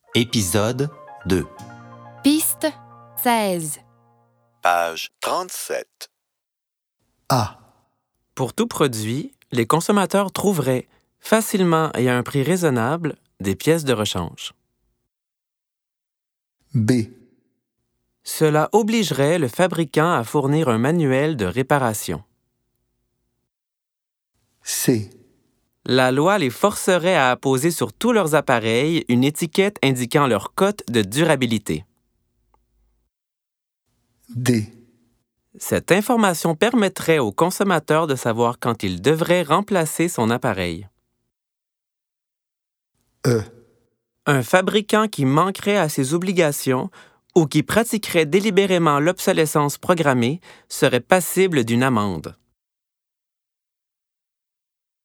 Épisode 2. Piste 16. Page 37. A. Pour tout produit, les consommateurs trouveraient facilement et à un prix raisonnable des pièces de rechange. B. Cela obligerait le fabricant à fournir un manuel de réparation. C. La loi les forcerait à apposer sur tous leurs appareils une étiquette indiquant leur cote de durabilité. D. Cette information permettrait au consommateur de savoir quand il devrait remplacer son appareil. E. Un fabricant qui manquerait à ses obligations ou qui pratiquerait délibérément l'obsolescence programmée serait passible d'une amende.